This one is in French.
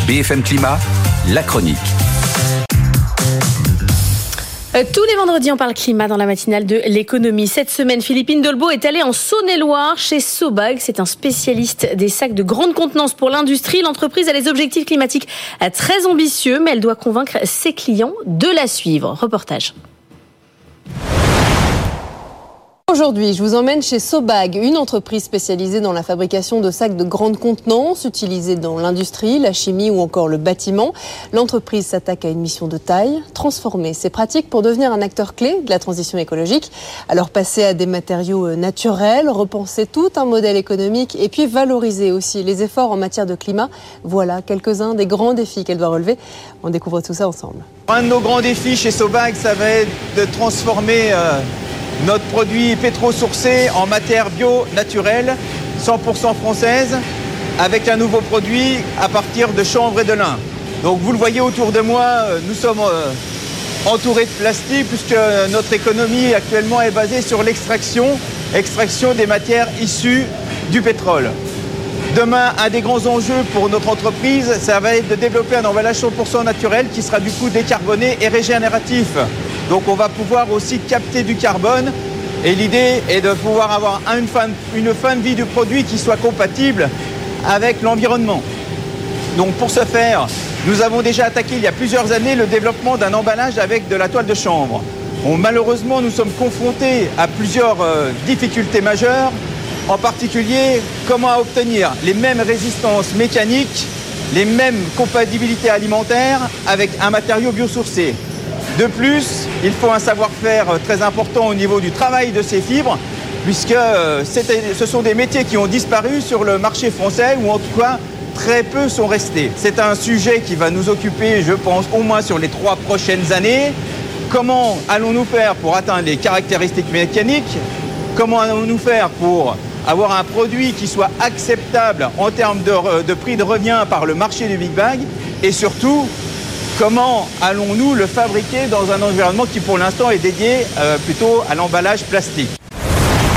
BFM Climat, la chronique. Tous les vendredis, on parle climat dans la matinale de l'économie. Cette semaine, Philippine Dolbeau est allée en Saône-et-Loire chez Sobag. C'est un spécialiste des sacs de grande contenance pour l'industrie. L'entreprise a des objectifs climatiques très ambitieux, mais elle doit convaincre ses clients de la suivre. Reportage. Aujourd'hui, je vous emmène chez Sobag, une entreprise spécialisée dans la fabrication de sacs de grande contenance, utilisés dans l'industrie, la chimie ou encore le bâtiment. L'entreprise s'attaque à une mission de taille, transformer ses pratiques pour devenir un acteur clé de la transition écologique. Alors passer à des matériaux naturels, repenser tout un modèle économique et puis valoriser aussi les efforts en matière de climat. Voilà quelques-uns des grands défis qu'elle doit relever. On découvre tout ça ensemble. Un de nos grands défis chez Sobag, ça va être de transformer notre produit pétro-sourcé en matière bio naturelle, 100% française, avec un nouveau produit à partir de chanvre et de lin. Donc vous le voyez autour de moi, nous sommes entourés de plastique puisque notre économie actuellement est basée sur l'extraction des matières issues du pétrole. Demain, un des grands enjeux pour notre entreprise, ça va être de développer un emballage 100% naturel qui sera du coup décarboné et régénératif. Donc on va pouvoir aussi capter du carbone et l'idée est de pouvoir avoir une fin de vie du produit qui soit compatible avec l'environnement. Donc pour ce faire, nous avons déjà attaqué il y a plusieurs années le développement d'un emballage avec de la toile de chanvre. Bon, malheureusement, nous sommes confrontés à plusieurs difficultés majeures, en particulier comment obtenir les mêmes résistances mécaniques, les mêmes compatibilités alimentaires avec un matériau biosourcé. De plus, il faut un savoir-faire très important au niveau du travail de ces fibres, puisque ce sont des métiers qui ont disparu sur le marché français, ou en tout cas, très peu sont restés. C'est un sujet qui va nous occuper, je pense, au moins sur les 3 prochaines années. Comment allons-nous faire pour atteindre les caractéristiques mécaniques? Comment allons-nous faire pour avoir un produit qui soit acceptable en termes de prix de revient par le marché du Big Bag? Et surtout, comment allons-nous le fabriquer dans un environnement qui pour l'instant est dédié plutôt à l'emballage plastique?